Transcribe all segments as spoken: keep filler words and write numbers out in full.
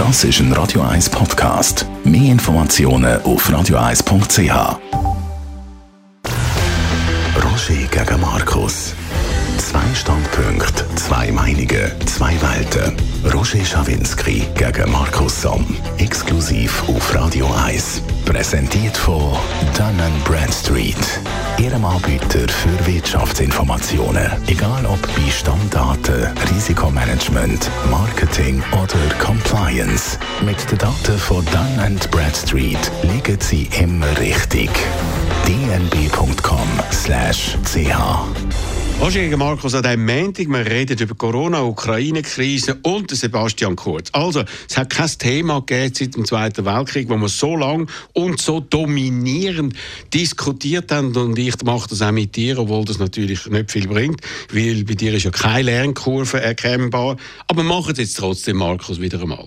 Das ist ein Radio eins Podcast. Mehr Informationen auf radio eins punkt c h. Roger gegen Markus. Zwei Standpunkte, zwei Meinungen, zwei Welten. Roger Schawinski gegen Markus Somm. Exklusiv auf Radio eins. Präsentiert von Dun and Bradstreet. Ihrem Anbieter für Wirtschaftsinformationen. Egal ob bei Stammdaten, Risikomanagement, Marketing oder Compliance. Mit den Daten von Dun and Bradstreet liegen Sie immer richtig. d n b punkt com slash c h. Roger gegen Markus an diesem Montag. Wir reden über Corona, Ukraine-Krise und Sebastian Kurz. Also, es hat kein Thema gegeben seit dem Zweiten Weltkrieg, wo wir so lang und so dominierend diskutiert haben. Und ich mache das auch mit dir, obwohl das natürlich nicht viel bringt, weil bei dir ist ja keine Lernkurve erkennbar. Aber wir machen es jetzt trotzdem, Markus, wieder einmal.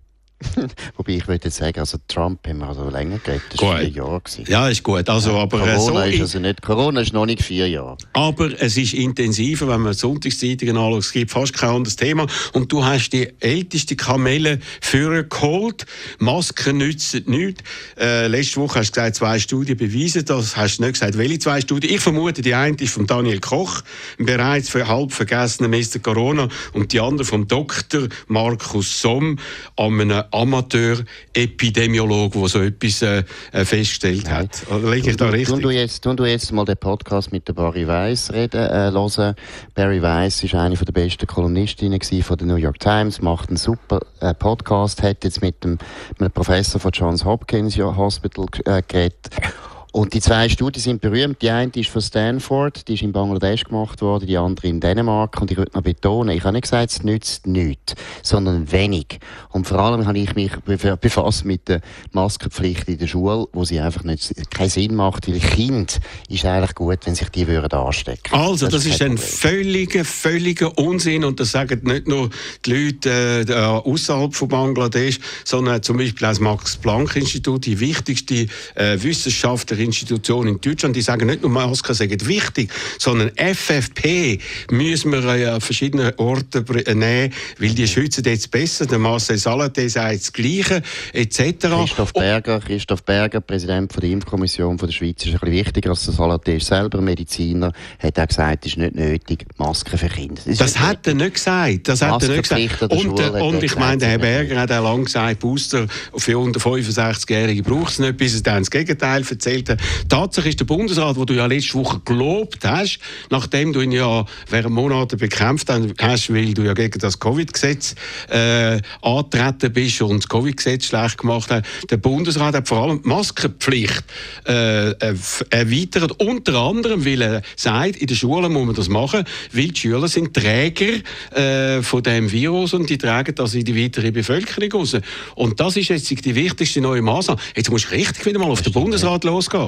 Wobei ich würde jetzt sagen, also Trump haben wir also länger geredet, das war vier Jahre. Ja, ist gut. Also, aber Corona, so ist also nicht, Corona ist noch nicht vier Jahre. Aber es ist intensiver, wenn man Sonntagszeitungen anschaut. Es gibt fast kein anderes Thema. Und du hast die älteste Kamelle vorgeholt. Masken nützen nichts. Äh, letzte Woche hast du gesagt, zwei Studien beweisen das. Hast du nicht gesagt, welche zwei Studien? Ich vermute, die eine ist von Daniel Koch, bereits für halb vergessenen Mister Corona, und die andere vom Doktor Markus Somm, einem Amateur-Epidemiologe, der so etwas äh, festgestellt Nein. hat. Liege ich da richtig? Tun du jetzt, tun du jetzt mal den Podcast mit der Barry Weiss reden, äh, hören. Barry Weiss war eine der besten Kolumnistinnen von der New York Times, macht einen super äh, Podcast, hat jetzt mit dem, mit dem Professor von Johns Hopkins Hospital äh, geredet. Und die zwei Studien sind berühmt. Die eine ist von Stanford, die ist in Bangladesch gemacht worden, die andere in Dänemark. Und ich würde noch betonen, ich habe nicht gesagt, es nützt nichts, sondern wenig. Und vor allem habe ich mich befasst mit der Maskenpflicht in der Schule, wo sie einfach nicht, keinen Sinn macht, weil Kind ist eigentlich gut, wenn sich die würden anstecken. Also, das, das ist ein Problem. völliger, völliger Unsinn. Und das sagen nicht nur die Leute äh, außerhalb von Bangladesch, sondern zum Beispiel auch das Max-Planck-Institut, die wichtigste äh, Wissenschaftlerin Institutionen in Deutschland, die sagen nicht nur Masken sind wichtig, sondern F F P müssen wir an verschiedenen Orten nehmen, weil die schützen jetzt besser. Der Marcel Salaté sagt das Gleiche, et cetera. Christoph Berger, Christoph Berger, Präsident von der Impfkommission von der Schweiz, ist ein bisschen wichtiger als der Salaté, ist selber Mediziner, hat auch gesagt, es ist nicht nötig, Masken für Kinder. Das, das hat er nicht gesagt. Das hat er nicht gesagt. Und, äh, und ich meine, der Herr Berger hat auch lange gesagt, Booster für unter fünfundsechzigjährige braucht es nicht, bis er dann das Gegenteil erzählt. Tatsache ist der Bundesrat, den du ja letzte Woche gelobt hast, nachdem du ihn ja während Monaten bekämpft hast, weil du ja gegen das Covid-Gesetz äh, angetreten bist und das Covid-Gesetz schlecht gemacht hast. Der Bundesrat hat vor allem die Maskenpflicht äh, erweitert, unter anderem, weil er sagt, in den Schulen muss man das machen, weil die Schüler sind Träger äh, von diesem Virus und die tragen das in die weitere Bevölkerung raus. Und das ist jetzt die wichtigste neue Maßnahme. Jetzt musst du richtig wieder mal auf den Bundesrat losgehen.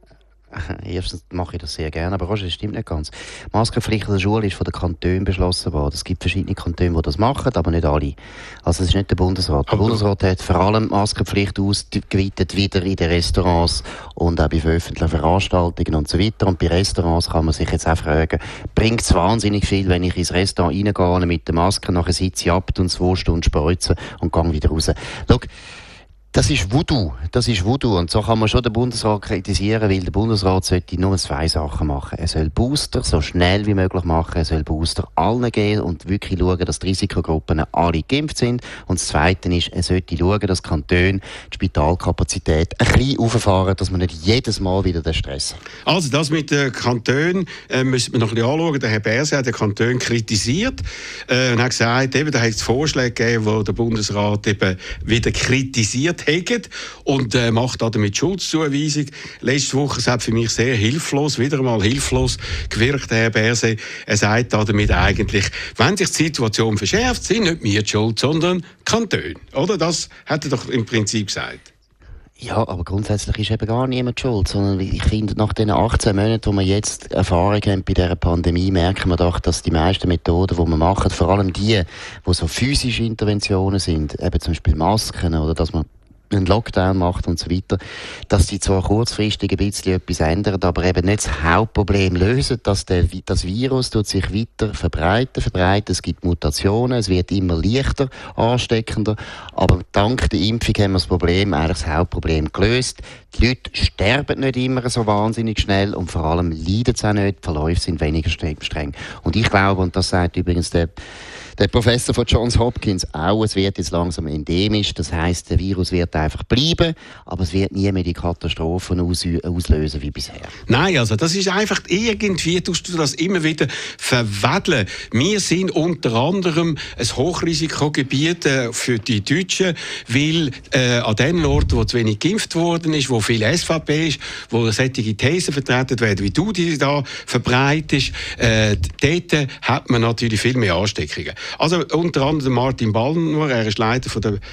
Erstens mache ich das sehr gerne, aber Roger, das stimmt nicht ganz. Die Maskenpflicht in der Schule ist von den Kantonen beschlossen worden. Es gibt verschiedene Kantone, die das machen, aber nicht alle. Also es ist nicht der Bundesrat. Der aber Bundesrat hat vor allem die Maskenpflicht ausgeweitet wieder in den Restaurants und auch bei öffentlichen Veranstaltungen und so weiter. Und bei Restaurants kann man sich jetzt auch fragen, bringt es wahnsinnig viel, wenn ich ins Restaurant reingehe mit der Maske, nachher sitze ich ab und zwei Stunden spreizen und gehe wieder raus. Schau, das ist Voodoo, das ist Voodoo. Und so kann man schon den Bundesrat kritisieren, weil der Bundesrat sollte nur zwei Sachen machen. Er soll Booster so schnell wie möglich machen, er soll Booster allen geben und wirklich schauen, dass die Risikogruppen alle geimpft sind. Und das Zweite ist, er sollte schauen, dass Kantone die Spitalkapazität ein bisschen auffahren, dass man nicht jedes Mal wieder den Stress hat. Also das mit den Kantonen äh, müssen wir noch ein bisschen anschauen. Der Herr Berset hat den Kanton kritisiert äh, und hat gesagt, eben, da hat es Vorschläge gegeben, die der Bundesrat eben wieder kritisiert hat und äh, macht damit Schuldzuweisung. Letzte Woche ist es für mich sehr hilflos, wieder einmal hilflos gewirkt, Herr Berset. Er sagt damit eigentlich, wenn sich die Situation verschärft, sind nicht wir die Schuld, sondern Kantone. Oder? Das hat er doch im Prinzip gesagt. Ja, aber grundsätzlich ist eben gar niemand schuld, sondern ich finde, nach den achtzehn Monaten, wo wir jetzt Erfahrung haben bei dieser Pandemie, merken wir doch, dass die meisten Methoden, die wir machen, vor allem die, die so physische Interventionen sind, eben zum Beispiel Masken oder dass man einen Lockdown macht und so weiter, dass die zwar kurzfristig ein bisschen etwas ändern, aber eben nicht das Hauptproblem lösen, dass der, das Virus tut sich weiter verbreiten, verbreiten, es gibt Mutationen, es wird immer leichter, ansteckender, aber dank der Impfung haben wir das Problem, eigentlich das Hauptproblem gelöst. Die Leute sterben nicht immer so wahnsinnig schnell und vor allem leiden sie auch nicht, die Verläufe sind weniger streng. Und ich glaube, und das sagt übrigens der Der Professor von Johns Hopkins auch, es wird jetzt langsam endemisch, das heisst, der Virus wird einfach bleiben, aber es wird nie mehr die Katastrophen aus- auslösen wie bisher. Nein, also das ist einfach irgendwie, tust du das immer wieder verwedeln. Wir sind unter anderem ein Hochrisikogebiet äh, für die Deutschen, weil äh, an den Orten, wo zu wenig geimpft worden ist, wo viel S V P ist, wo solche Thesen vertreten werden, wie du die da verbreitest, äh, dort hat man natürlich viel mehr Ansteckungen. Also unter anderem Martin Ballner, er ist Leiter von der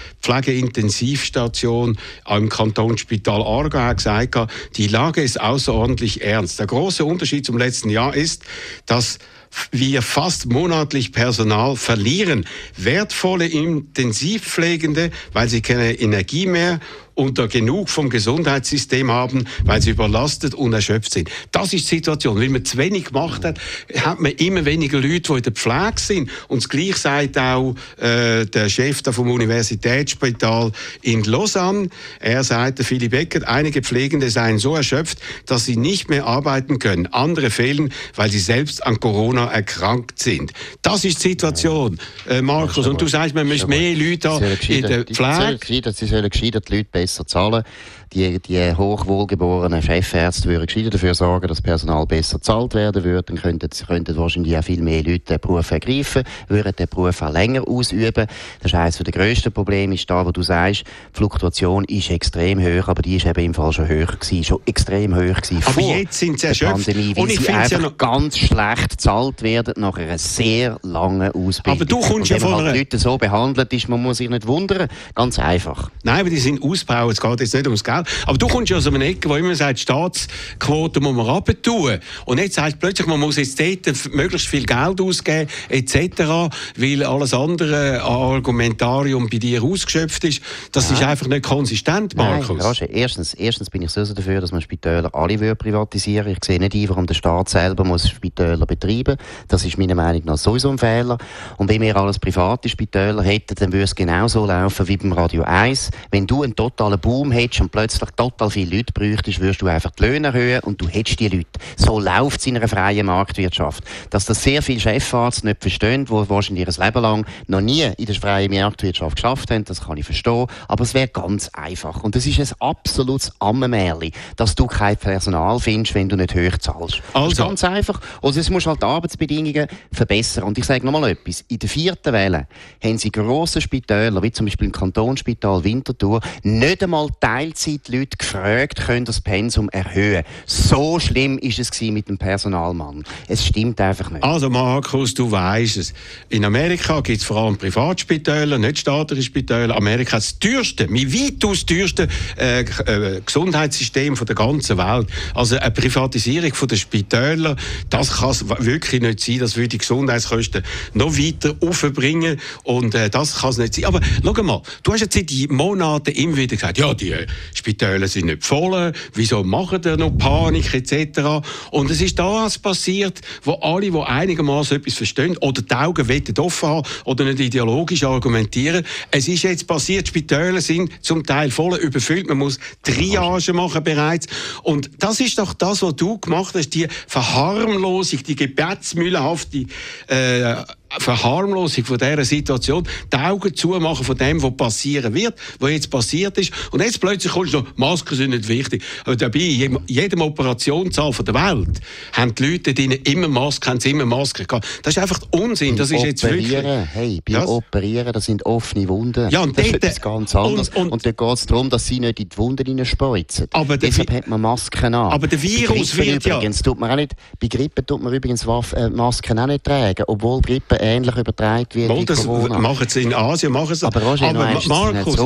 Pflegeintensivstation am Kantonsspital Aargau, hat gesagt, die Lage ist außerordentlich ernst. Der große Unterschied zum letzten Jahr ist, dass wir fast monatlich Personal verlieren. Wertvolle Intensivpflegende, weil sie keine Energie mehr oder genug vom Gesundheitssystem haben, weil sie überlastet und erschöpft sind. Das ist die Situation. Weil man zu wenig gemacht hat, hat man immer weniger Leute, die in der Pflege sind. Und das Gleiche sagt auch äh, der Chef da vom Universitätsspital in Lausanne. Er sagte, Philipp Eckert, einige Pflegende seien so erschöpft, dass sie nicht mehr arbeiten können. Andere fehlen, weil sie selbst an Corona erkrankt sind. Das ist die Situation, äh, Markus. Und du sagst, man muss mehr Leute in der Pflege. Sie sollen gescheiter die Leute besser zahlen. Die, die hochwohlgeborenen Chefärzte würden gescheiter dafür sorgen, dass das Personal besser bezahlt werden würde. Dann könnten, könnten wahrscheinlich auch viel mehr Leute den Beruf ergreifen, würden den Beruf auch länger ausüben. Das ist eines der grössten Probleme, ist da, wo du sagst, die Fluktuation ist extrem hoch, aber die ist eben im Fall schon höher gewesen, schon extrem hoch gewesen. Aber jetzt sind sie erschöpft. Pandemie, weil und ich sie einfach ja noch ganz schlecht bezahlt werden nach einer sehr langen Ausbildung. Aber du kommst ja von halt einer... Leute so behandelt ist, man muss sich nicht wundern. Ganz einfach. Nein, aber die sind ausgebaut, es geht jetzt nicht ums Geld. Aber du kommst ja aus einer Ecke, wo immer sagt, Staatsquote muss man runter. Und jetzt sagst du plötzlich, man muss jetzt dort möglichst viel Geld ausgeben, et cetera, weil alles andere Argumentarium bei dir ausgeschöpft ist. Das ja. ist einfach nicht konsistent, Markus. Nein, Roger, erstens, erstens bin ich so dafür, dass man Spitäler alle privatisieren will. Ich sehe nicht ein, warum der Staat selber muss Spitäler betreiben. Das ist meiner Meinung nach sowieso ein Fehler. Und wenn wir alles private Spitäler hätten, dann würde es genauso laufen wie beim Radio eins. Wenn du einen totalen Boom hättest und plötzlich total viele Leute bräuchtest, würdest du einfach die Löhne erhöhen und du hättest die Leute. So läuft es in einer freien Marktwirtschaft. Dass das sehr viele Chefarzt nicht verstehen, die wahrscheinlich ihr Leben lang noch nie in der freien Marktwirtschaft geschafft haben, das kann ich verstehen. Aber es wäre ganz einfach. Und es ist ein absolutes Ammenmärchen, dass du kein Personal findest, wenn du nicht hoch zahlst. Also. Das ist ganz einfach. Also es muss halt die Arbeitsbedingungen verbessern. Und ich sage noch mal etwas. In der vierten Welle haben sie grosse Spitäler, wie zum Beispiel im Kantonsspital Winterthur, nicht einmal Teilzeitleute gefragt, können das Pensum erhöhen. So schlimm ist es mit dem Personalmann. Es stimmt einfach nicht. Also Markus, du weisst es. In Amerika gibt es vor allem Privatspitäler, nicht staatliche Spitäler. Amerika hat das teuerste, mit weitaus teuerste äh, äh, Gesundheitssystem von der ganzen Welt. Also eine Privatisierung von den Spitälern, das kann es wirklich nicht sein. Das würde die Gesundheitskosten noch weiter aufbringen. Und äh, das kann es nicht sein. Aber schau mal, du hast jetzt seit Monaten immer wieder gesagt, ja, die äh, Spitäler sind nicht voll, wieso machen die noch Panik et cetera. Und es ist da was passiert, wo alle, die einigermaßen etwas verstehen oder die Augen offen haben oder nicht ideologisch argumentieren. Es ist jetzt passiert, die Spitäler sind zum Teil voll überfüllt, man muss Triage machen bereits. Und das ist doch das, was du gemacht hast, die Verharmlosung, die gebetsmühlenhafte äh, Verharmlosung von dieser Situation, die Augen zumachen von dem, was passieren wird, was jetzt passiert ist. Und jetzt plötzlich kommst du noch, Masken sind nicht wichtig. Aber dabei, in jedem Operationssaal der Welt haben die Leute drin immer Masken, haben sie immer Masken gehabt. Das ist einfach Unsinn. Das ist jetzt wirklich... Hey, beim das? Operieren, das sind offene Wunden. Ja, und das dort, ist etwas ganz anderes. Und, und, und dort geht es darum, dass sie nicht in die Wunden hineinspreizen. Deshalb hat man Masken an. Aber der Virus wird übrigens, ja... Tut man auch nicht, bei Grippe tut man übrigens Waff, äh, Masken auch nicht tragen, obwohl Grippe ähnlich übertragen wird wie das Corona. Machen sie in Asien, machen sie. Aber Roger, aber noch Markus,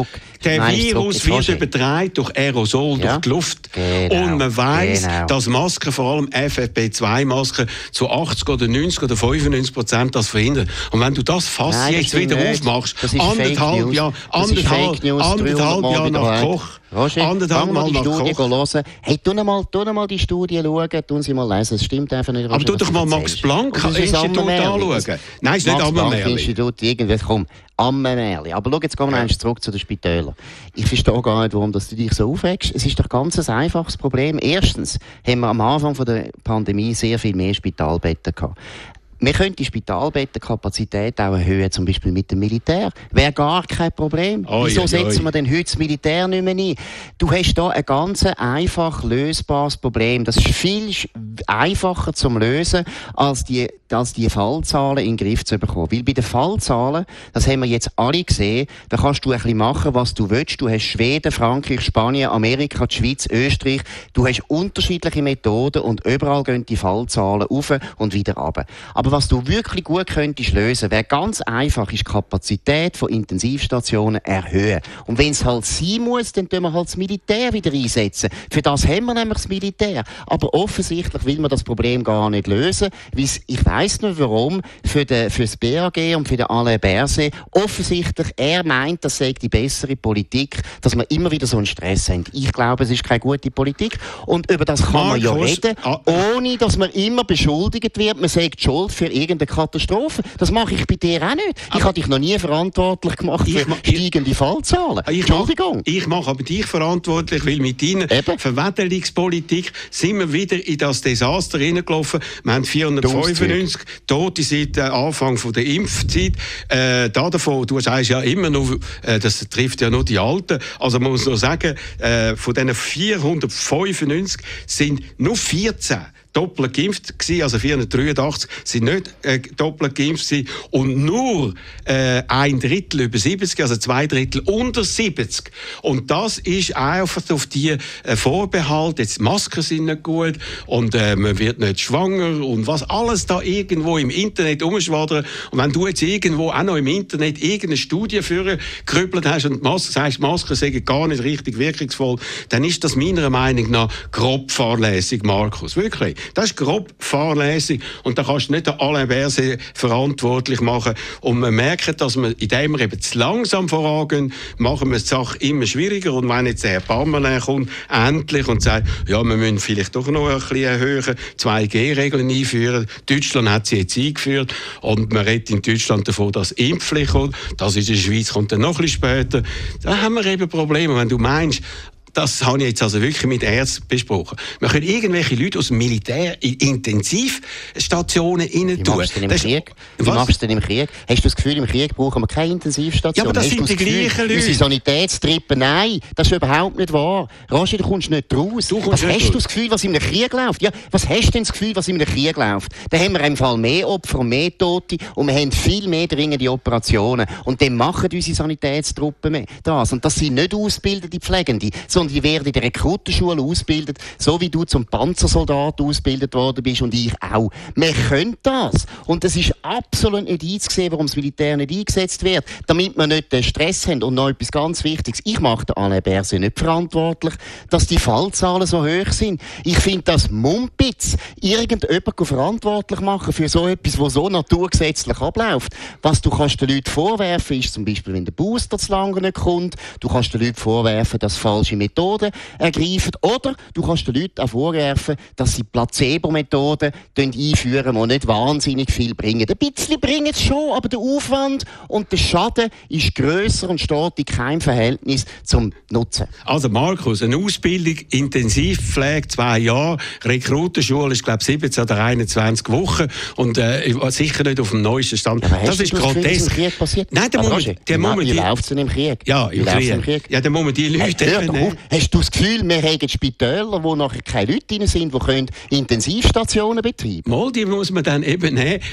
Der Virus wird übertragen durch Aerosol, ja. durch die Luft. Genau. Und man weiss, genau. dass Masken, vor allem F F P zwei Masken, zu achtzig oder neunzig oder fünfundneunzig Prozent das verhindern. Und wenn du das Fass Nein, jetzt wieder nicht. aufmachst, anderthalb Jahre anderthalb, anderthalb Jahre nach Koch, Roger, anderthalb Mal die Studie hören. Hey, tu mal, tu mal die Studie schauen, tun Sie mal lesen. Es stimmt einfach nicht. Roger, aber tu doch mal Max Planck Institut anschauen. Nein, ist nicht Ammermärli. Institut, irgendwie, komm, Ammermärli. Aber schau, jetzt gehen wir ja. zurück zu den Spitälern. Ich verstehe gar nicht, warum du dich so aufregst. Es ist doch ganz ein einfaches Problem. Erstens haben wir am Anfang der Pandemie sehr viel mehr Spitalbetten gehabt. Wir können die Spitalbettenkapazität auch erhöhen, zum Beispiel mit dem Militär. Wäre gar kein Problem. Oi, Wieso oi, setzen oi. wir denn heute das Militär nicht mehr ein? Du hast hier ein ganz einfach lösbares Problem. Das ist viel einfacher zu lösen, als die, als die Fallzahlen in den Griff zu bekommen. Weil bei den Fallzahlen, das haben wir jetzt alle gesehen, da kannst du ein bisschen machen, was du willst. Du hast Schweden, Frankreich, Spanien, Amerika, die Schweiz, Österreich. Du hast unterschiedliche Methoden und überall gehen die Fallzahlen rauf und wieder runter. Aber was du wirklich gut könntest lösen, wäre ganz einfach, ist die Kapazität von Intensivstationen erhöhen. Und wenn es halt sein muss, dann tun wir halt das Militär wieder einsetzen. Für das haben wir nämlich das Militär. Aber offensichtlich will man das Problem gar nicht lösen. Ich weiss nicht warum, für, den, für das B A G und für den Alain Berset, offensichtlich, er meint, das sei die bessere Politik, dass wir immer wieder so einen Stress haben. Ich glaube, es ist keine gute Politik. Und über das kann Markus, man ja reden, ohne dass man immer beschuldigt wird. Man sagt Schuld für irgendeine Katastrophe. Das mache ich bei dir auch nicht. Ich habe dich noch nie verantwortlich gemacht für ich, steigende ich, Fallzahlen. Ich Entschuldigung. Mach, ich mache aber dich verantwortlich, weil mit deiner Eben. Verwässerungspolitik sind wir wieder in das Desaster hineingelaufen. Wir haben vierhundertfünfundneunzig Tote seit äh, Anfang von der Impfzeit. Äh, da davon, du sagst ja immer noch, äh, das trifft ja nur die Alten. Also man muss noch sagen, äh, von diesen vierhundertfünfundneunzig sind nur vierzehn doppelt geimpft gewesen, also vierhundertdreiundachtzig sind nicht äh, doppelt geimpft gewesen und nur äh, ein Drittel über siebzig, also zwei Drittel unter siebzig. Und das ist einfach auf die äh, Vorbehalt, jetzt Masken sind nicht gut und äh, man wird nicht schwanger und was alles da irgendwo im Internet umschwadern. Und wenn du jetzt irgendwo auch noch im Internet irgendeine Studie führen gerüppelt hast und Mas- sagst, Masken sind gar nicht richtig wirkungsvoll, dann ist das meiner Meinung nach grob fahrlässig, Markus. Wirklich. Das ist grob fahrlässig und da kannst du nicht Alain Berset verantwortlich machen. Und man merkt, dass wir, indem wir eben zu langsam vorangehen, machen wir die Sache immer schwieriger. Und wenn jetzt der Herr Parmelin kommt, endlich, und sagt, ja, wir müssen vielleicht doch noch ein bisschen höher zwei G Regeln einführen. Deutschland hat sie jetzt eingeführt und man redet in Deutschland davon, dass Impfpflicht kommt. Das in der Schweiz kommt dann noch ein bisschen später. Da haben wir eben Probleme. Wenn du meinst, das habe ich jetzt also wirklich mit Ärzten besprochen. Wir können irgendwelche Leute aus dem Militär in Intensivstationen rein tun. Wie machst du denn im Krieg? Wie machst du denn im Krieg? Hast du das Gefühl, im Krieg brauchen wir keine Intensivstation? Ja, aber das Hast sind die Gefühl, gleichen Leute. Unsere Sanitätstrippen, nein, das ist überhaupt nicht wahr. Roger, du kommst nicht raus. Du was hast du das Gefühl, was in einem Krieg läuft? Ja, was hast du denn das Gefühl, was in einem Krieg läuft? Da haben wir im Fall mehr Opfer und mehr Tote und wir haben viel mehr dringende Operationen. Und dann machen unsere Sanitätstruppen das. Und das sind nicht ausgebildete Pflegende, sondern die werden in der Rekrutenschule ausgebildet, so wie du zum Panzersoldat ausgebildet worden bist und ich auch. Wir können das. Und es ist absolut nicht einzusehen, warum das Militär nicht eingesetzt wird, damit wir nicht den Stress haben. Und noch etwas ganz Wichtiges. Ich mache den Alain Berset nicht verantwortlich, dass die Fallzahlen so hoch sind. Ich finde das Mumpitz, irgendjemanden verantwortlich machen für so etwas, was so naturgesetzlich abläuft. Was du kannst den Leuten vorwerfen, ist zum Beispiel, wenn der Booster zu lange nicht kommt. Du kannst den Leuten vorwerfen, dass falsche Methoden ergreifen. Oder du kannst den Leuten auch vorwerfen, dass sie Placebo-Methoden einführen, die nicht wahnsinnig viel bringen. Ein bisschen bringen es schon, aber der Aufwand und der Schaden ist grösser und steht in keinem Verhältnis zum Nutzen. Also Markus, eine Ausbildung, Intensivpflege, zwei Jahre, Rekrutenschule ist glaube ich siebzehn oder einundzwanzig Wochen und äh, sicher nicht auf dem neuesten Stand. Ja, das ist grotesk. Krieg passiert? Nein, der Moment, der Moment, wie läuft es denn im Krieg? Ja, im Krieg. im Krieg. Ja, der Moment, die Leute... Hey, hör auf. Hast du das Gefühl, wir haben Spitäler, wo nachher keine Leute drin sind, die können Intensivstationen betreiben können? Mal, die muss man dann eben nehmen. Nein, komm,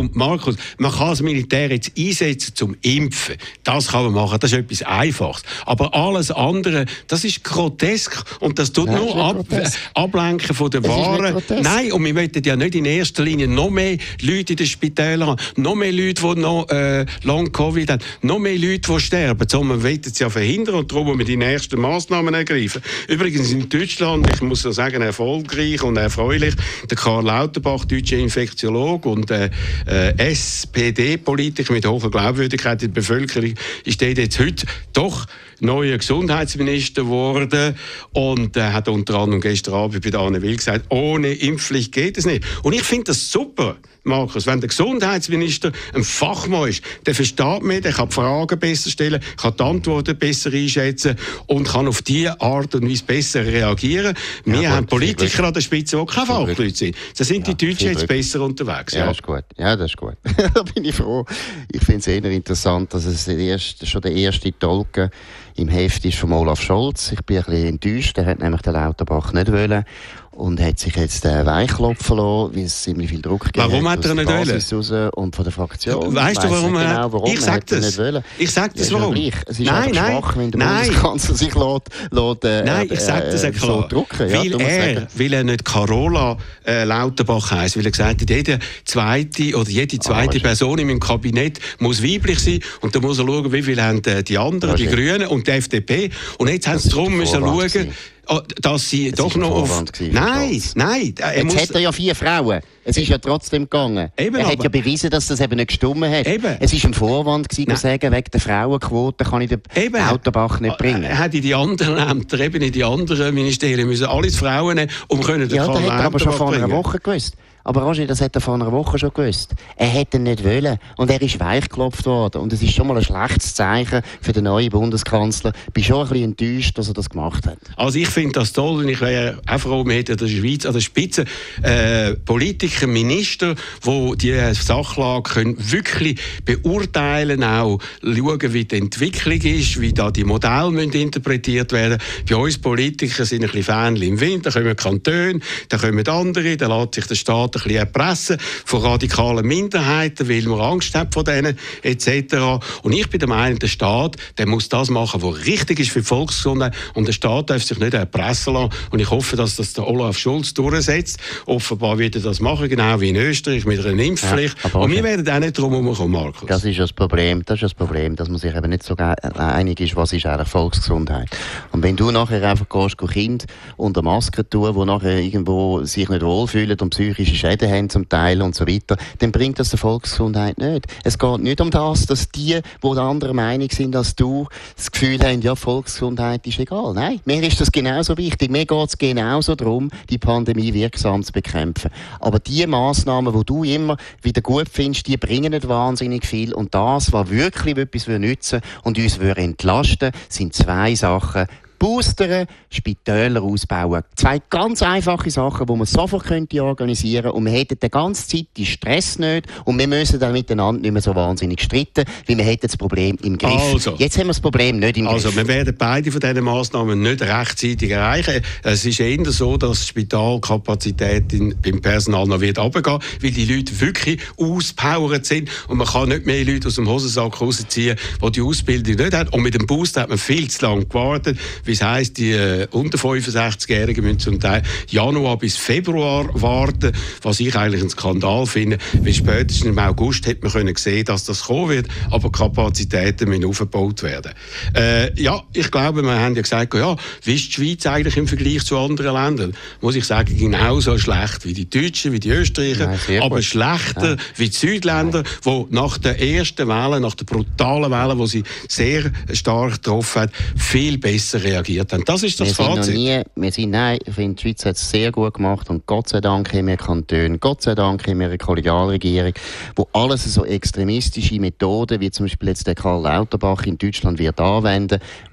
Und Markus, man kann das Militär jetzt einsetzen zum Impfen. Das kann man machen, das ist etwas Einfaches. Aber alles andere, das ist grotesk und das tut Nein, nur ab, ablenken von der Ware. Nein, und wir möchten ja nicht in erster Linie noch mehr Leute in den Spitälern haben, noch mehr Leute, die noch äh, Long-Covid haben, noch mehr Leute, die sterben. So, man will es ja verhindern und darum müssen wir die nächsten Massnahmen ergreifen. Übrigens in Deutschland, ich muss sagen, erfolgreich und erfreulich, der Karl Lauterbach, deutscher Infektiologe und äh, äh, S P D-Politiker mit hoher Glaubwürdigkeit in der Bevölkerung, ist der jetzt heute doch neuer Gesundheitsminister geworden und er äh, hat unter anderem gestern Abend bei Anne Will gesagt, ohne Impfpflicht geht es nicht. Und ich finde das super, Markus, wenn der Gesundheitsminister ein Fachmann ist, der versteht mehr, der kann die Fragen besser stellen, kann die Antworten besser einschätzen und kann auf diese Art und Weise besser reagieren. Ja, wir gut, haben Politiker an der Spitze, die keine Fachleute sind. Da sind ja, die Deutschen jetzt besser unterwegs. Ja, ja, das ist gut. Ja, das ist gut. Da bin ich froh. Ich finde es eher interessant, dass es erste, schon der erste Tolken im Heft ist von Olaf Scholz. Ich bin ein bisschen enttäuscht. Er hat nämlich den Lauterbach nicht wollen. Und hat sich jetzt äh, weichklopfen lassen, weil es ziemlich viel Druck gegeben warum hat. Warum hat er nicht wollen? Und von der Fraktion. Weißt du, warum er genau, warum ich sag er das. Nicht ich sag das, ja, warum. Es ist nein, nein, schwach, wenn der nein. Bundeskanzler sich lässt, lässt, äh, nein, ich sag das äh, klar. So drucken. Weil ja, er, weil er nicht Carola äh, Lauterbach heisst, weil er gesagt hat, jede zweite oder jede zweite ah, Person in meinem Kabinett muss weiblich sein und da muss er schauen, wie viele haben äh, die anderen, die Grünen und die F D P. Und jetzt haben sie darum müssen schauen, gewesen. dass sie es doch noch auf... Nein, nein. Er Jetzt muss... hat er ja vier Frauen. Es ist ja trotzdem gegangen. Eben, er hat ja bewiesen, dass das eben nicht gestimmt hat. Eben. Es war ein Vorwand gewesen, zu sagen, wegen der Frauenquote kann ich den eben. Lauterbach nicht bringen. Er hätte in die anderen Ämter, eben in die anderen Ministerien, müssen alles Frauen nehmen, um können den Ja, das hat er aber schon vor einer bringen. Woche gewusst. Aber Roger, das hat er vor einer Woche schon gewusst. Er hätte ihn nicht wollen. Und er ist weichgeklopft worden. Und es ist schon mal ein schlechtes Zeichen für den neuen Bundeskanzler. Ich bin schon ein bisschen enttäuscht, dass er das gemacht hat. Also ich finde das toll. Und ich wäre auch froh, wir hätten in der Schweiz an der Spitze äh, Politiker, Minister, die die Sachlage können wirklich beurteilen, auch schauen, wie die Entwicklung ist, wie da die Modelle müssen interpretiert werden. Bei uns Politiker sind ein bisschen Fähnchen im Wind. Da kommen Kantone, da kommen andere, da lässt sich der Staat ein bisschen erpressen von radikalen Minderheiten, weil man Angst hat vor denen et cetera. Und ich bin der Meinung, der Staat, der muss das machen, was richtig ist für die Volksgesundheit. Und der Staat darf sich nicht erpressen lassen. Und ich hoffe, dass das der Olaf Scholz durchsetzt. Offenbar wird er das machen, genau wie in Österreich, mit einer Impfpflicht. Ja, und wir werden auch nicht drum herumkommen, Markus. Das ist das Problem, das ist das Problem, dass man sich eben nicht so einig ist, was ist eigentlich Volksgesundheit. Und wenn du nachher einfach gehst, Kinder unter Maske tun, die nachher irgendwo sich nicht wohlfühlen und psychische Schäden haben zum Teil und so weiter, dann bringt das der Volksgesundheit nicht. Es geht nicht um das, dass die, die der anderen Meinung sind als du, das Gefühl haben, ja, Volksgesundheit ist egal. Nein, mir ist das genauso wichtig. Mir geht es genauso darum, die Pandemie wirksam zu bekämpfen. Aber die Massnahmen, die du immer wieder gut findest, die bringen nicht wahnsinnig viel. Und das, was wirklich etwas nützen und uns entlasten würde, sind zwei Sachen. Boostern, Spitäler ausbauen. Zwei ganz einfache Sachen, die man sofort könnte organisieren könnte. Und wir hätten die ganze Zeit den Stress nicht. Und wir müssen dann miteinander nicht mehr so wahnsinnig streiten, weil wir hätten das Problem im Griff. Also, Jetzt haben wir das Problem nicht im also, Griff. Also wir werden beide von diesen Massnahmen nicht rechtzeitig erreichen. Es ist eher so, dass die Spitalkapazität in, beim Personal noch wird runtergehen, weil die Leute wirklich auspowert sind. Und man kann nicht mehr Leute aus dem Hosensack rausziehen, die die Ausbildung nicht haben. Und mit dem Booster hat man viel zu lange gewartet. Wie es heisst, die äh, unter fünfundsechzigjährigen müssen zum Teil Januar bis Februar warten, was ich eigentlich einen Skandal finde, weil spätestens im August hätte man können sehen, dass das kommen wird, aber Kapazitäten müssen aufgebaut werden. Äh, ja, ich glaube, wir haben ja gesagt, ja, wie ist die Schweiz eigentlich im Vergleich zu anderen Ländern? Muss ich sagen, genauso schlecht wie die Deutschen, wie die Österreicher, Nein, aber gut. schlechter ja. wie die Südländer, die nach der ersten Welle, nach der brutalen Welle, die sie sehr stark getroffen hat, viel besser reagieren. Haben. Das ist das wir Fazit. Sind noch nie, wir sind, nein, ich finde, die Schweiz hat es sehr gut gemacht und Gott sei Dank haben wir Kantone, Gott sei Dank haben wir eine Kollegialregierung, wo alles so extremistische Methoden, wie zum Beispiel jetzt der Karl Lauterbach in Deutschland wird anwenden,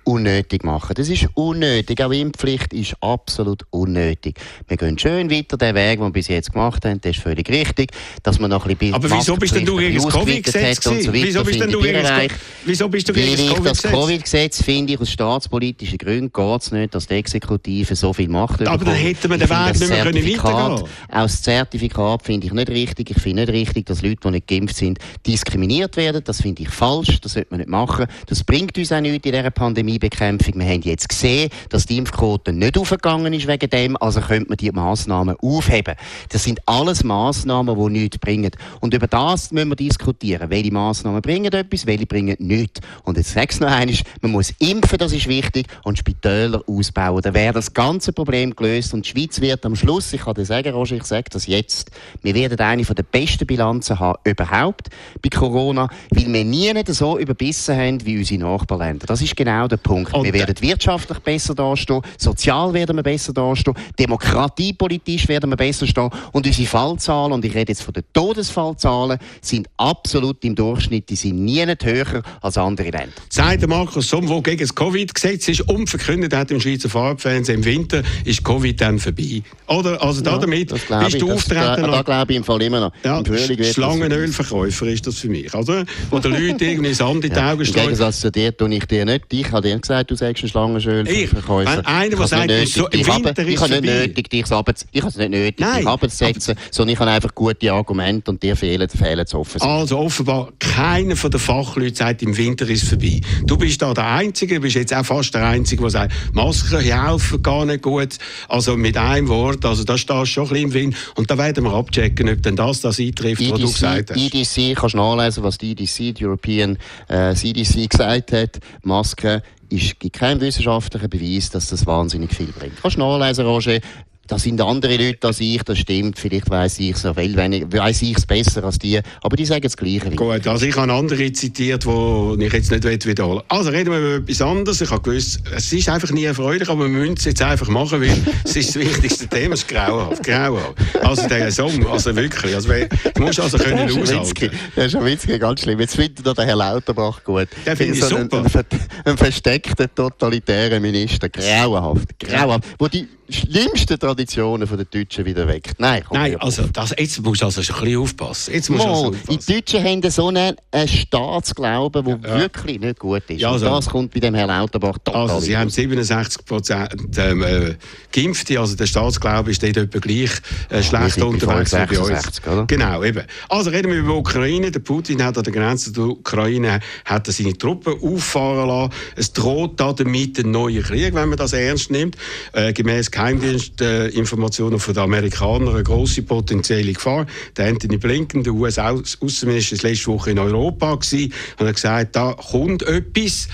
unnötig machen. Das ist unnötig. Auch Impfpflicht ist absolut unnötig. Wir gehen schön weiter den Weg, den wir bis jetzt gemacht haben. Das ist völlig richtig. Dass man noch ein bisschen Aber wieso bist denn du gegen das Covid-Gesetz? So wieso bist denn du gegen das, wieso bist du gegen das Covid-Gesetz? Das Covid-Gesetz finde ich aus staatspolitischen Gründen geht es nicht, dass die Exekutive so viel Macht bekommt. Aber dann hätten wir den Weg nicht mehr weitergehen können. Auch das Zertifikat finde ich nicht richtig. Ich finde nicht richtig, dass Leute, die nicht geimpft sind, diskriminiert werden. Das finde ich falsch. Das sollte man nicht machen. Das bringt uns auch nichts in dieser Pandemiebekämpfung. Wir haben jetzt gesehen, dass die Impfquote nicht aufgegangen ist wegen dem. Also könnte man die Massnahmen aufheben. Das sind alles Massnahmen, die nichts bringen. Und über das müssen wir diskutieren. Welche Massnahmen bringen etwas, welche bringen nichts. Und jetzt sage ich noch einmal, man muss impfen, das ist wichtig, und Spitäler ausbauen. Dann wäre das ganze Problem gelöst. Und die Schweiz wird am Schluss, ich kann dir sagen, Roger, ich sage das jetzt, wir werden eine der besten Bilanzen haben überhaupt bei Corona, weil wir nie nicht so überbissen haben wie unsere Nachbarländer. Das ist genau der Punkt. Und wir werden wirtschaftlich besser dastehen, sozial werden wir besser dastehen, demokratiepolitisch werden wir besser stehen, und unsere Fallzahlen, und ich rede jetzt von den Todesfallzahlen, sind absolut im Durchschnitt, die sind nie nicht höher als andere Länder. Sagt Markus Somm, der gegen das Covid-Gesetz ist und verkündet hat im Schweizer Farbfernsehen, im Winter ist Covid dann vorbei. Oder? Also ja, damit bist du auftreten. Da, da glaube ich im Fall immer noch. Ja, Schlangenölverkäufer ist das für mich, oder? Wo die Leute irgendwie Sand in die Augen streuen. Im Gegensatz zu dir tue ich dir nicht. Ich habe dir gesagt, du sagst ein Schlangenölverkäufer. Wenn einer, der sagt, nötig, so, im Winter ist ich habe nicht nötig, dich ich habe es nicht nötig, Nein, dich abzusetzen, sondern ich habe einfach gute Argumente und dir fehlen, fehlen es offensichtlich. Also offenbar, keiner von den Fachleuten sagt, im Winter ist es vorbei. Du bist da der Einzige, du bist jetzt auch fast der Einzige, der sagt, Masken helfen gar nicht gut. Also mit einem Wort, also da stehst du schon ein bisschen im Wind. Und da werden wir abchecken, ob denn das das eintrifft, was du gesagt hast. I D C, kannst du nachlesen, was die I D C, die European äh, C D C, gesagt hat. Masken ist, gibt keinen wissenschaftlichen Beweis, dass das wahnsinnig viel bringt. Kannst du nachlesen, Roger. Da sind andere Leute als ich, das stimmt. Vielleicht weiss ich es noch viel weniger, weiss ich es besser als die. Aber die sagen das Gleiche. Gut, also ich habe andere zitiert, die ich jetzt nicht wiederholen will. Also reden wir über etwas anderes. Ich habe gewusst, es ist einfach nie erfreulich, aber wir müssen es jetzt einfach machen, weil es ist das wichtigste Thema, es ist grauenhaft. Grauenhaft. Also der Sommer, also wirklich. Also, du musst also können aushalten. Der Schawinski, ganz schlimm. Jetzt findet er den Herrn Lauterbach gut. Der finde ich so super. Ein, ein, ein versteckter, totalitärer Minister. Grauenhaft. Grauenhaft. Wo die schlimmsten Traditionen der Deutschen wieder weg. Nein, Nein also das, jetzt musst du also schon ein bisschen aufpassen. Jetzt musst Mal, also aufpassen. Die Deutschen haben so einen, einen Staatsglauben, der ja. wirklich nicht gut ist. Ja, also, und das kommt bei dem Herrn Lauterbach total. Also sie haben siebenundsechzig Prozent ähm, äh, Geimpfte, also der Staatsglaube ist dort etwa gleich äh, schlecht ja, unterwegs wie bei uns. Oder? Genau, eben. Also reden wir über Ukraine. Der Putin hat an der Grenze der Ukraine hat er seine Truppen auffahren lassen. Es droht da damit ein neuer Krieg, wenn man das ernst nimmt. Äh, gemäß Geheimdienstinformationen von den Amerikanern eine grosse potenzielle Gefahr. Der Anthony Blinken, der U S-Außenminister, war letzte Woche in Europa gewesen, und hat gesagt, da kommt etwas.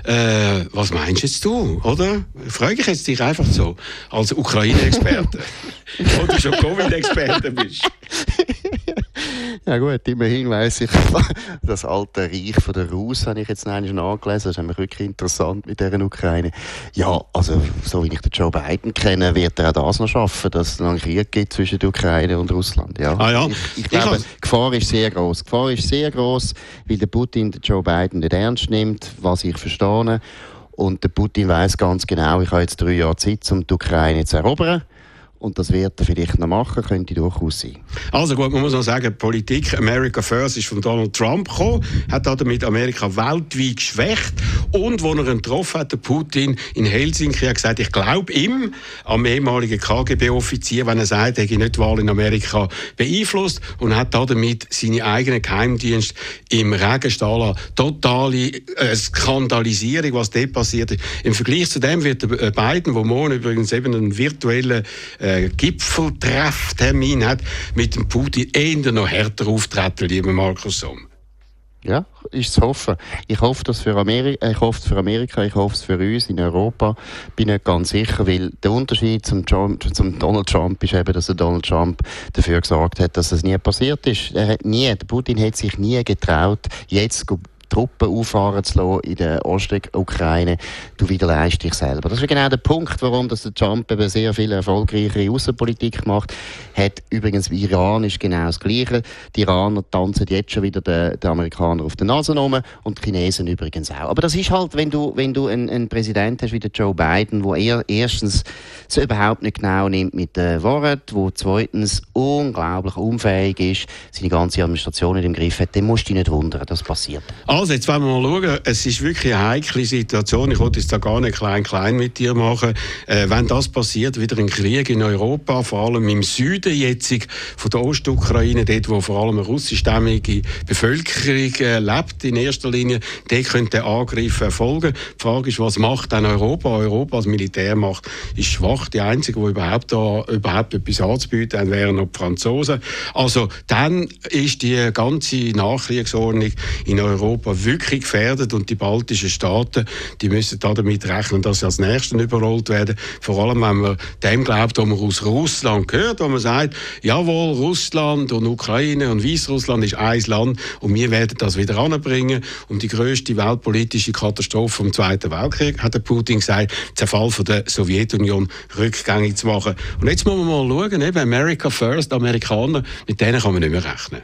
Äh, was meinst jetzt du, oder? Frage ich jetzt dich einfach so, als Ukraine-Experte. Wo du schon Covid-Experte bist. Ja gut, immerhin weiss ich, das alte Reich von der Russen habe ich jetzt noch einmal nachgelesen. Das ist nämlich wirklich interessant mit dieser Ukraine. Ja, also so wie ich den Joe Biden kenne, wird er auch das noch schaffen, dass es noch einen Krieg gibt zwischen der Ukraine und Russland. Ja. Ah, ja. Ich, ich glaube, ich die Gefahr ist sehr groß. Die Gefahr ist sehr groß, weil der Putin den Joe Biden nicht ernst nimmt, was ich verstehe. Und der Putin weiss ganz genau, ich habe jetzt drei Jahre Zeit, um die Ukraine zu erobern. Und das wird er vielleicht noch machen, könnte durchaus sein. Also gut, man muss noch sagen, Politik America First ist von Donald Trump gekommen, hat damit Amerika weltweit geschwächt. Und als er ihn getroffen hat, der Putin in Helsinki, hat gesagt, ich glaube ihm, am ehemaligen K G B-Offizier, wenn er sagt, er hätte nicht die Wahl in Amerika beeinflusst, und hat damit seine eigenen Geheimdienste im Regen stehen lassen. Totale äh, Skandalisierung, was dort passiert ist. Im Vergleich zu dem wird der Biden, der morgen übrigens eben einen virtuellen äh, Gipfeltrefftermin hat, mit dem Putin eher noch härter auftreten, lieber Markus Somm. Ja, ist zu hoffen. Ich hoffe das für Amerika, ich hoffe es für Amerika, ich hoffe es für uns in Europa. Bin nicht ganz sicher, weil der Unterschied zum, Trump, zum Donald Trump ist eben, dass der Donald Trump dafür gesorgt hat, dass das nie passiert ist. Er hat nie, der Putin hat sich nie getraut, jetzt Truppen auffahren zu lassen in der Ostukraine, du widerleist dich selber. Das ist genau der Punkt, warum dass der Trump eben sehr viel erfolgreichere Außenpolitik macht. Hat übrigens Iran ist genau das Gleiche. Die Iraner tanzen jetzt schon wieder den, den Amerikaner auf den Nase rum und die Chinesen übrigens auch. Aber das ist halt, wenn du, wenn du einen, einen Präsident hast wie der Joe Biden, der er erstens so überhaupt nicht genau nimmt mit den Worten, wo zweitens unglaublich unfähig ist, seine ganze Administration nicht im Griff hat, dann musst du dich nicht wundern, das passiert. Also, jetzt wollen wir mal schauen, es ist wirklich eine heikle Situation, ich wollte es da gar nicht klein-klein mit dir machen, äh, wenn das passiert, wieder ein Krieg in Europa, vor allem im Süden jetzt von der Ostukraine, dort wo vor allem eine russischstämmige Bevölkerung äh, lebt in erster Linie, dort könnte der Angriff erfolgen. Die Frage ist, was macht dann Europa? Europa als Militärmacht ist schwach, die einzige, die überhaupt, da, überhaupt etwas anzubieten haben, wären noch die Franzosen. Also dann ist die ganze Nachkriegsordnung in Europa wirklich gefährdet und die baltischen Staaten, die müssen da damit rechnen, dass sie als Nächsten überrollt werden. Vor allem, wenn man dem glaubt, was man aus Russland hört, wo man sagt, jawohl, Russland und Ukraine und Weißrussland ist ein Land und wir werden das wieder anbringen. Und die grösste weltpolitische Katastrophe vom Zweiten Weltkrieg, hat der Putin gesagt, Zerfall von der Sowjetunion rückgängig zu machen. Und jetzt muss man mal schauen, eben America First, Amerikaner, mit denen kann man nicht mehr rechnen.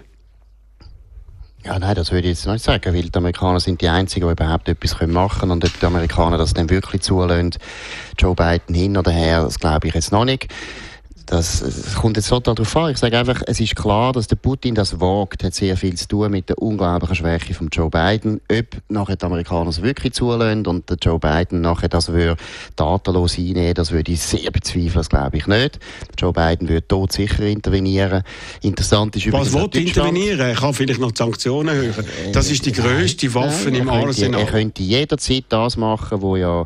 Ja, nein, das würde ich jetzt nicht sagen, weil die Amerikaner sind die Einzigen, die überhaupt etwas machen können. Und ob die Amerikaner das dann wirklich zulassen, Joe Biden hin oder her, das glaube ich jetzt noch nicht. Das, das kommt jetzt total darauf an. Ich sage einfach, es ist klar, dass der Putin das wagt, hat sehr viel zu tun mit der unglaublichen Schwäche von Joe Biden. Ob nachher die Amerikaner es wirklich zulassen und der Joe Biden nachher das würde datenlos einnehmen, das würde ich sehr bezweifeln, das glaube ich nicht. Joe Biden würde dort sicher intervenieren. Interessant ist übrigens, was will intervenieren? Er kann vielleicht noch die Sanktionen erhöhen. Das ist die grösste Waffe Nein, im er Arsenal. Könnte, er könnte jederzeit das machen, wo ja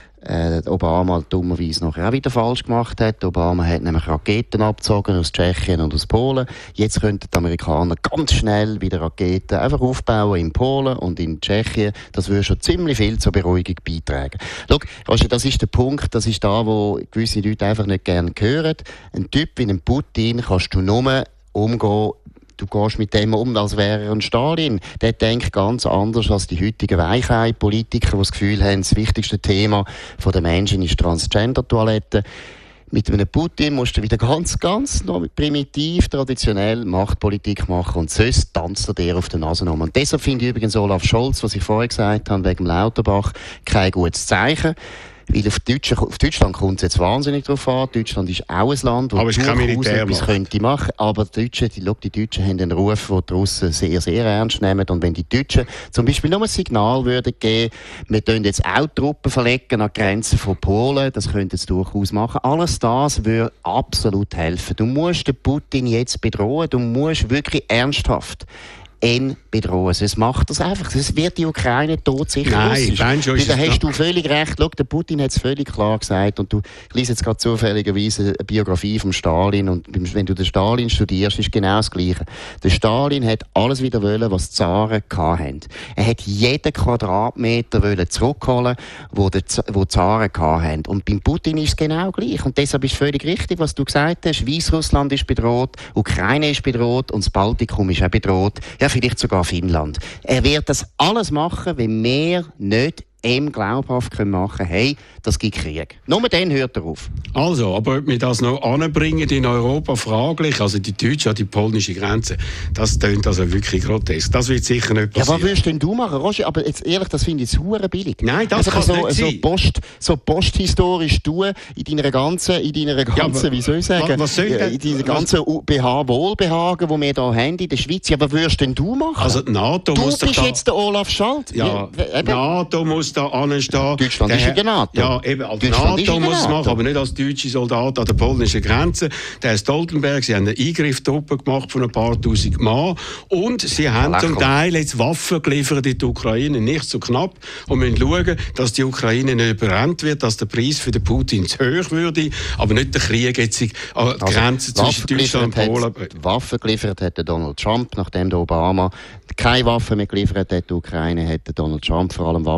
Äh, Obama dummerweise nachher auch wieder falsch gemacht hat. Obama hat nämlich Raketen abgezogen aus Tschechien und aus Polen. Jetzt könnten die Amerikaner ganz schnell wieder Raketen einfach aufbauen in Polen und in Tschechien. Das würde schon ziemlich viel zur Beruhigung beitragen. Schau, also das ist der Punkt, das ist da, wo gewisse Leute einfach nicht gerne hören. Ein Typ wie ein Putin kannst du nur umgehen. Du gehst mit dem um, als wäre er ein Stalin. Der denkt ganz anders als die heutigen Weichei-Politiker, die das Gefühl haben, das wichtigste Thema der Menschen ist Transgender-Toilette. Mit einem Putin musst du wieder ganz, ganz noch primitiv, traditionell Machtpolitik machen und sonst tanzt er dir auf der Nase um. Und deshalb finde ich übrigens Olaf Scholz, was ich vorher gesagt habe, wegen Lauterbach, kein gutes Zeichen. Weil auf, Deutsch, auf Deutschland kommt es jetzt wahnsinnig drauf an. Deutschland ist auch ein Land, wo durchaus etwas könnte machen. Aber die Deutschen, die, die Deutschen haben einen Ruf, den die Russen sehr, sehr ernst nehmen. Und wenn die Deutschen zum Beispiel nur ein Signal würden geben, wir tun jetzt auch Truppen verlegen an die Grenzen von Polen, das könnten sie durchaus machen. Alles das würde absolut helfen. Du musst den Putin jetzt bedrohen. Du musst wirklich ernsthaft ihn bedrohen. Sonst macht das einfach. Sonst wird die Ukraine tot sicher Nein, russisch. Da hast du völlig recht. Schau, der Putin hat es völlig klar gesagt. Und du liest jetzt gerade zufälligerweise eine Biografie von Stalin. Und wenn du den Stalin studierst, ist genau das Gleiche. Der Stalin hat alles wieder wollen, was die Zaren hatten. Er hat jeden Quadratmeter wollen zurückholen, wo die, wo die Zaren hatten. Und beim Putin ist es genau gleich. Und deshalb ist es völlig richtig, was du gesagt hast. Weißrussland ist bedroht, Ukraine ist bedroht und das Baltikum ist auch bedroht. Ja, vielleicht sogar Finnland. Er wird das alles machen, wenn wir nicht ihm glaubhaft machen können, hey, das gibt Krieg. Nur dann hört er auf. Also, aber ob wir das noch anbringen in Europa, fraglich. Also die deutsche an die polnische Grenze, das tönt also wirklich grotesk. Das wird sicher nicht passieren. Ja, was würdest denn du machen, Roger? Aber jetzt ehrlich, das finde ich hure billig. Nein, das also kann so, nicht so sein. Post, so posthistorisch tun in deiner ganzen, in deiner ganzen, ja, wie soll ich sagen, was soll denn, in deiner ganzen B H Wohlbehagen, die wir hier haben in der Schweiz. Ja, was würdest denn du machen? Also die NATO du muss bist da, jetzt der Olaf Scholz. Ja, die NATO muss da anstehen. Deutschland der, ist in der NATO. Ja, eben, als Deutschland NATO muss es machen, aber nicht als deutsche Soldat an der polnischen Grenze. Der Herr Stoltenberg, sie haben einen Eingriffstruppe gemacht von ein paar tausend Mann und sie haben zum Teil jetzt Waffen geliefert in die Ukraine, nicht so knapp, und müssen schauen, dass die Ukraine nicht überrannt wird, dass der Preis für den Putin zu hoch würde, aber nicht der Krieg jetzt an die also, Grenze zwischen Deutschland und Polen. Hat, Waffen geliefert hat Donald Trump, nachdem der Obama keine Waffen mehr geliefert hat, die Ukraine hat Donald Trump vor allem Waffen geliefert.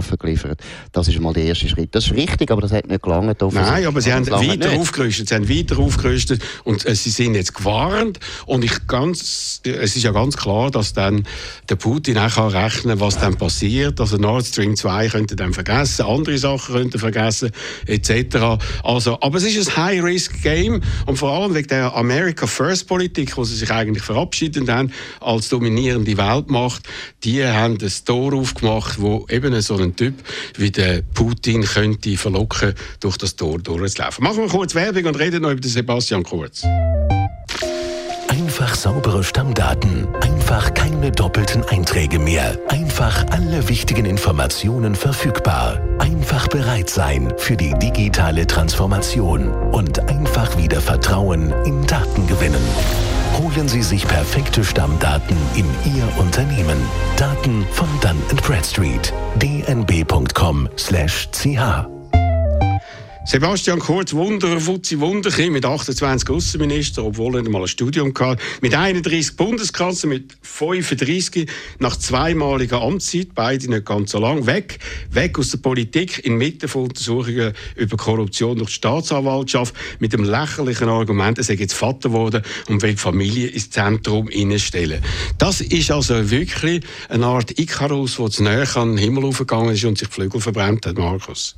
ausgeliefert. Das ist mal der erste Schritt. Das ist richtig, aber das hat nicht gelangt. Nein, aber sie haben weiter nicht. aufgerüstet. Sie haben weiter aufgerüstet und äh, sie sind jetzt gewarnt. Und ich ganz, es ist ja ganz klar, dass dann der Putin auch kann rechnen, was dann passiert. Also Nord Stream zwei könnte dann vergessen, andere Sachen könnte vergessen, et cetera. Also, aber es ist ein High-Risk-Game und vor allem wegen der America-First-Politik, wo sie sich eigentlich verabschiedet haben als dominierende Weltmacht, die haben ein Tor aufgemacht, wo eben so ein Typ wie der Putin könnte verlocken, durch das Tor durchzulaufen. Machen wir kurz Werbung und reden noch über den Sebastian Kurz. Einfach saubere Stammdaten, einfach keine doppelten Einträge mehr, einfach alle wichtigen Informationen verfügbar, einfach bereit sein für die digitale Transformation und einfach wieder Vertrauen in Daten gewinnen. Holen Sie sich perfekte Stammdaten in Ihr Unternehmen. Daten von Dun and Bradstreet. d n b punkt com slash c h. Sebastian Kurz, Wunder, Fuzzi Wunderkind mit achtundzwanzig Außenministern, obwohl er nicht mal ein Studium hatte, mit einunddreißig Bundeskanzlern, mit fünfunddreißig nach zweimaliger Amtszeit, beide nicht ganz so lang, weg, weg aus der Politik, inmitten von Untersuchungen über Korruption durch die Staatsanwaltschaft, mit dem lächerlichen Argument, er sei jetzt Vater geworden und will die Familie ins Zentrum stellen. Das ist also wirklich eine Art Ikarus, der zu näher an den Himmel aufgegangen ist und sich die Flügel verbrannt hat, Markus.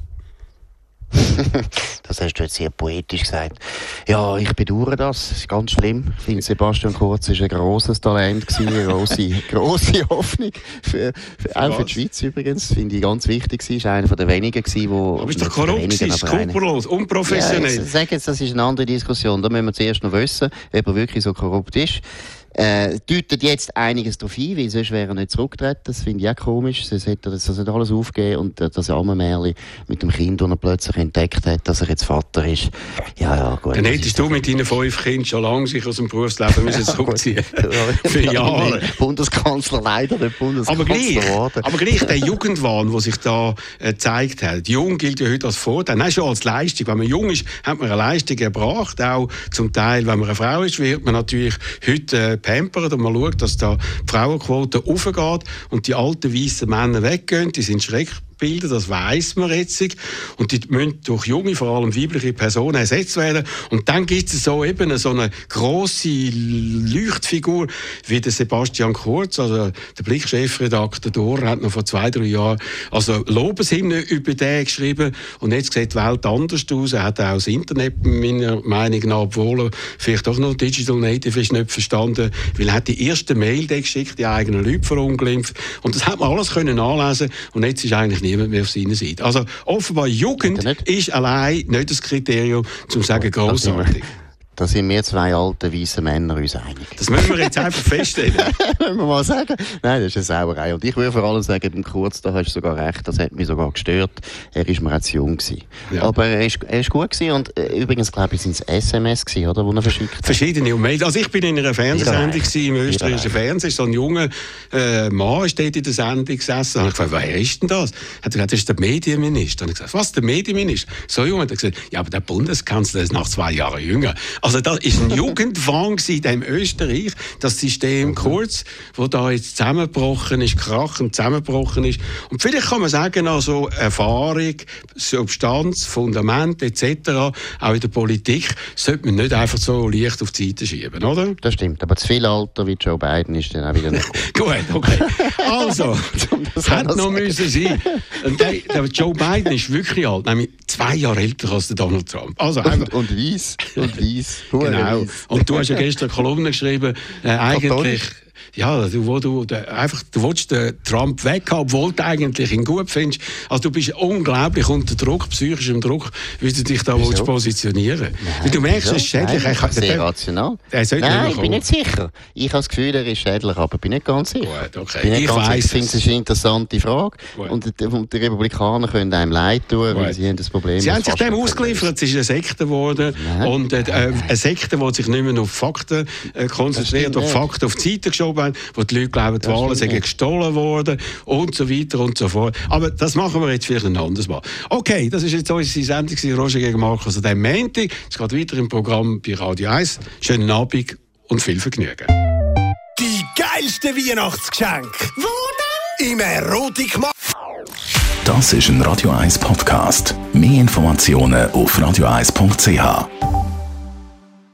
Das hast du jetzt sehr poetisch gesagt. Ja, ich bedauere das. Das ist ganz schlimm. Ich finde, Sebastian Kurz war ein grosses Talent, eine grosse, grosse Hoffnung. Für, für, auch für die Schweiz übrigens. Finde ich ganz wichtig. Er war einer der wenigen, die... Aber ist doch korrupt, skrupellos, unprofessionell. Ja, ich sage jetzt, das ist eine andere Diskussion. Da müssen wir zuerst noch wissen, ob er wirklich so korrupt ist. Äh, deutet jetzt einiges darauf hin, weil sonst wäre er nicht zurückgetreten. Das finde ich auch komisch. Sonst hätte er das also alles aufgegeben und äh, das arme Märchen mit dem Kind, das er plötzlich entdeckt hat, dass er jetzt Vater ist. Ja, ja, gut. Dann hättest du mit deinen fünf Kindern schon lange sich aus dem Berufsleben müssen zurückziehen müssen. Für Jahre. Bundeskanzler leider nicht Bundeskanzler aber gleich, geworden. Aber gleich der Jugendwahn, der sich da äh, gezeigt hat. Jung gilt ja heute als Vorteil. Nein, schon als Leistung. Wenn man jung ist, hat man eine Leistung erbracht. Auch zum Teil, wenn man eine Frau ist, wird man natürlich heute äh, pampert und man schaut, dass da die Frauenquote aufgeht und die alten weißen Männer weggehen. Die sind schrecklich. Bilder, das weiss man jetzt. Und die müssen durch junge, vor allem weibliche Personen ersetzt werden. Und dann gibt es so eben so eine grosse Leuchtfigur wie der Sebastian Kurz, also der Blick-Chefredakteur Dor hat noch vor zwei, drei Jahren also Lobeshymnen über den geschrieben. Und jetzt sieht die Welt anders aus. Er hat auch das Internet, meiner Meinung nach, obwohl er vielleicht auch noch Digital Native ist, nicht verstanden, weil er hat die erste Mail geschickt, die eigenen Leute verunglimpft. Und das hat man alles können nachlesen. Und jetzt ist eigentlich niemand mehr auf seiner Seite. Also offenbar Jugend ist allein nicht das Kriterium, um zu sagen, grossartig. Da sind wir zwei alte, weisse Männer uns einig. Das müssen wir jetzt einfach feststellen. Müssen wir mal sagen. Nein, das ist eine Sauerei. Und ich würde vor allem sagen, beim Kurz, da hast du sogar recht, das hat mich sogar gestört. Er war mir auch zu jung gewesen. Ja. Aber er ist, er ist gut gewesen. Und äh, übrigens, glaube ich, sind es S M S gewesen, oder, wo er verschickt hat. Verschiedene Mails. Also ich bin in einer Fernsehsendung im österreichischen Fernsehen. So ein junger äh, Mann ist dort in der Sendung gesessen. Und ich gefragt, wer ist denn das? Hat er gesagt, das ist der Medienminister. Und ich gesagt, was, der Medienminister? So jung. Hat er gesagt, ja, aber der Bundeskanzler ist nach zwei Jahren jünger. Also das ist ein Jugendwahn in Österreich, das System Kurz, wo da jetzt zusammengebrochen ist, krachend zusammengebrochen ist. Und vielleicht kann man sagen, also Erfahrung, Substanz, Fundament et cetera, auch in der Politik, sollte man nicht einfach so leicht auf die Seite schieben, oder? Das stimmt, aber zu viel Alter wie Joe Biden ist dann auch wieder nicht gut. Gut, okay. Also, hätte noch müssen sein. Und der, der Joe Biden ist wirklich alt, nämlich zwei Jahre älter als der Donald Trump. Also und, und weiss. Und weiss. Genau. Und du hast ja gestern eine Kolumne geschrieben, äh, eigentlich... Ja, du, wo du, de, einfach, du willst den Trump weghaben, obwohl du eigentlich ihn gut findest. Also du bist unglaublich unter Druck, psychischem Druck, wie du dich da willst positionieren willst. Du merkst, es ist schädlich. Nein, das ist sehr rational. Nein, ich bin nicht sicher. Ich habe das Gefühl, er ist schädlich, aber ich bin nicht ganz sicher. Gut, okay. Bin nicht ich ganz weiss sicher. Ich finde, es ist eine interessante Frage. Und die, und die Republikaner können einem leid tun, Gut. weil sie haben das Problem. Sie haben sich dem ausgeliefert. Es ist eine Sekte geworden. Nein. Und äh, äh, eine Sekte, die sich nicht mehr auf Fakten äh, konzentriert, auf Fakten auf die Seite geschoben haben, wo die Leute glauben, die Wahlen sind gestohlen worden und so weiter und so fort. Aber das machen wir jetzt vielleicht ein anderes Mal. Okay, das ist jetzt unsere Sendung, Roger gegen Markus an diesem Montag. Es geht weiter im Programm bei Radio eins. Schönen Abend und viel Vergnügen. Die geilsten Weihnachtsgeschenke. Wo denn? Im Erotikmarkt. Das ist ein Radio eins Podcast. Mehr Informationen auf radio eins punkt c h.